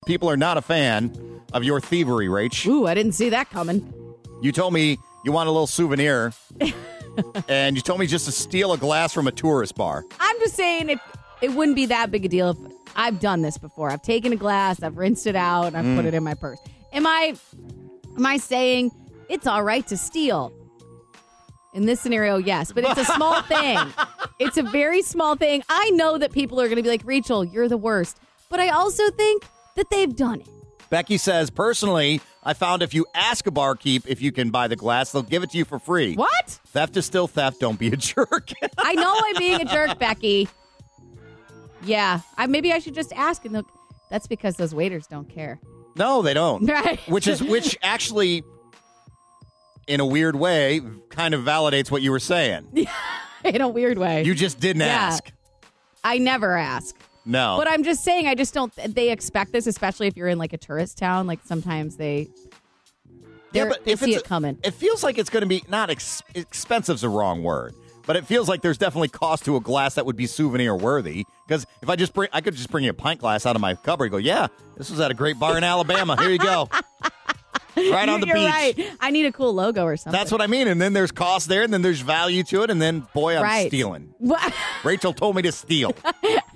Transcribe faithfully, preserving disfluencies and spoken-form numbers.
People are not a fan of your thievery, Rach. Ooh, I didn't see that coming. You told me you want a little souvenir, and you told me just to steal a glass from a tourist bar. I'm just saying it, it wouldn't be that big a deal if I've done this before. I've taken a glass, I've rinsed it out, and I've mm. put it in my purse. Am I, am I saying it's all right to steal? In this scenario, yes, but it's a small thing. It's a very small thing. I know that people are going to be like, Rachel, you're the worst. But I also think that they've done it. Becky says, personally, I found if you ask a barkeep if you can buy the glass, they'll give it to you for free. What? Theft is still theft. Don't be a jerk. I know I'm being a jerk, Becky. Yeah, I, maybe I should just ask. And that's because those waiters don't care. No, they don't. Right. Which is which actually, in a weird way, kind of validates what you were saying. In a weird way. You just didn't yeah. ask. I never ask. No. But I'm just saying, I just don't, they expect this, especially if you're in like a tourist town. Like sometimes they, yeah, but they if see it's, it coming. It feels like it's going to be, not ex- expensive's the wrong word, but it feels like there's definitely cost to a glass that would be souvenir worthy. Because if I just bring, I could just bring you a pint glass out of my cupboard and go, yeah, this was at a great bar in Alabama. Here you go. Right on the You're beach. Right. I need a cool logo or something. That's what I mean. And then there's cost there, and then there's value to it, and then, boy, I'm right. stealing. What? Rachel told me to steal.